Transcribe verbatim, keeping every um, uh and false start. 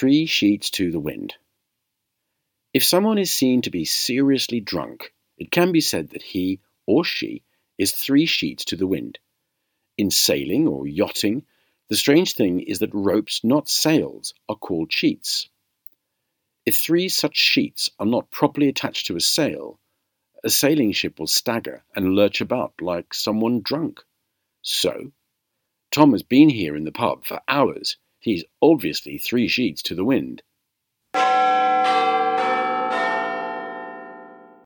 Three sheets to the wind. If someone is seen to be seriously drunk, it can be said that he or she is three sheets to the wind. In sailing or yachting, the strange thing is that ropes, not sails, are called sheets. If three such sheets are not properly attached to a sail, a sailing ship will stagger and lurch about like someone drunk. So, Tom has been here in the pub for hours. He's obviously three sheets to the wind.